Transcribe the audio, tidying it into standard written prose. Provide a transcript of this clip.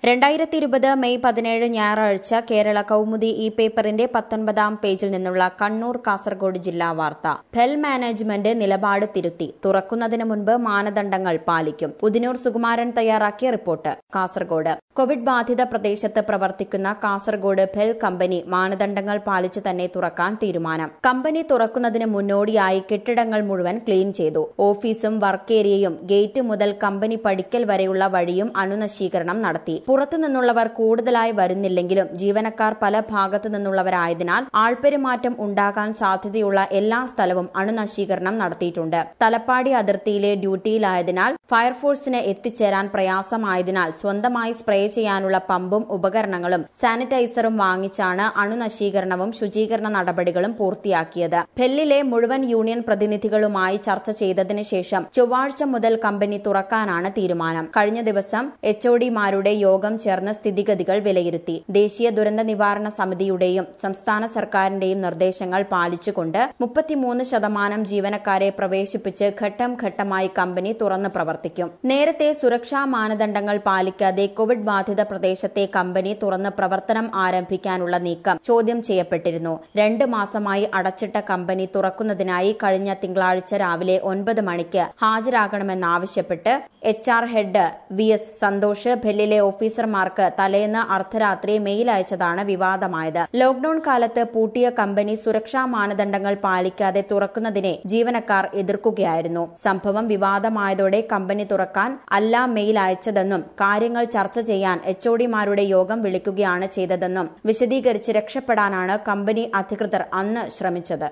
2020 May 17 ഞായറാഴ്ച കേരള കൗമുദി ഈ പേപ്പറിന്റെ 19-ാം പേജിൽ നിന്നുള്ള കണ്ണൂർ കാസർഗോഡ് ജില്ലാ വാർത്ത. ഫെൽ മാനേജ്മെന്റ് നിലപാട് തിരുത്തി, തുറക്കുന്നതിന് മുൻപ് മാനദണ്ഡങ്ങൾ പാലിക്കും. ഉദിനൂർ സുകുമാരൻ തയ്യാറാക്കിയ റിപ്പോർട്ട്. കാസർഗോഡ് കോവിഡ് ബാധിത പ്രദേശത്ത് പ്രവർത്തിക്കുന്ന കാസർഗോഡ് ഫെൽ കമ്പനി മാനദണ്ഡങ്ങൾ പാലിച്ച് തന്നെ തുറക്കാൻ തീരുമാനം. കമ്പനി തുറക്കുന്നതിന് മുന്നോടിയായി കെട്ടിടങ്ങൾ മുഴുവൻ ക്ലീൻ ചെയ്തു. ഓഫീസും വർക്ക് ഏരിയയും ഗേറ്റ് മുതൽ കമ്പനി പടിക്കൽ വരെയുള്ള വഴിയും അണുനശീകരണം നടത്തി. പുറത്തുനിന്നുള്ളവർ കൂടുതലായി വരുന്നില്ലെങ്കിലും ജീവനക്കാർ പല ഭാഗത്തു നിന്നുള്ളവരായതിനാൽ ആൾപ്പെരുമാറ്റം ഉണ്ടാകാൻ സാധ്യതയുള്ള എല്ലാ സ്ഥലവും അണുനശീകരണം നടത്തിയിട്ടുണ്ട്. തലപ്പാടി അതിർത്തിയിലെ ഡ്യൂട്ടിയിലായതിനാൽ ഫയർഫോഴ്സിന് എത്തിച്ചേരാൻ പ്രയാസമായതിനാൽ സ്വന്തമായി സ്പ്രേ ചെയ്യാനുള്ള പമ്പും ഉപകരണങ്ങളും സാനിറ്റൈസറും വാങ്ങിച്ചാണ് അണുനശീകരണവും ശുചീകരണ നടപടികളും പൂർത്തിയാക്കിയത്. ഫെല്ലിലെ മുഴുവൻ യൂണിയൻ പ്രതിനിധികളുമായി ചർച്ച ചെയ്തതിനു ശേഷം ചൊവ്വാഴ്ച മുതൽ കമ്പനി തുറക്കാനാണ് തീരുമാനം. കഴിഞ്ഞ ദിവസം എച്ച്ഒഡിമാരുടെ യോഗം ചേർന്ന് സ്ഥിതിഗതികൾ വിലയിരുത്തി. ദേശീയ ദുരന്ത നിവാരണ സമിതിയുടെയും സംസ്ഥാന സർക്കാരിന്റെയും നിർദ്ദേശങ്ങൾ പാലിച്ചുകൊണ്ട് 33% ജീവനക്കാരെ പ്രവേശിപ്പിച്ച് ഘട്ടം ഘട്ടമായി കമ്പനി തുറന്ന് പ്രവർത്തിക്കും. നേരത്തെ സുരക്ഷാ മാനദണ്ഡങ്ങൾ പാലിക്കാതെ കോവിഡ് ബാധിത പ്രദേശത്തെ കമ്പനി തുറന്ന് പ്രവർത്തനം ആരംഭിക്കാനുള്ള നീക്കം ചോദ്യം ചെയ്യപ്പെട്ടിരുന്നു. 2 മാസമായി അടച്ചിട്ട കമ്പനി തുറക്കുന്നതിനായി കഴിഞ്ഞ തിങ്കളാഴ്ച രാവിലെ 9 മണിക്ക് ഹാജരാകണമെന്നാവശ്യപ്പെട്ട് HR ഹെഡ് VS സന്തോഷ് ഫെല്ലിലെ ഓഫീസർമാർക്ക് തലേന്ന് അർദ്ധരാത്രി മെയിൽ അയച്ചതാണ് വിവാദമായത്. ലോക്ഡൌൺ കാലത്ത് പൂട്ടിയ കമ്പനി സുരക്ഷാ മാനദണ്ഡങ്ങൾ പാലിക്കാതെ തുറക്കുന്നതിനെ ജീവനക്കാർ എതിർക്കുകയായിരുന്നു. സംഭവം വിവാദമായതോടെ കമ്പനി തുറക്കാൻ അല്ല മെയിൽ അയച്ചതെന്നും കാര്യങ്ങൾ ചർച്ച ചെയ്യാൻ എച്ച്ഒഡിമാരുടെ യോഗം വിളിക്കുകയാണ് ചെയ്തതെന്നും വിശദീകരിച്ച് രക്ഷപ്പെടാനാണ് കമ്പനി അധികൃതർ അന്ന് ശ്രമിച്ചത്.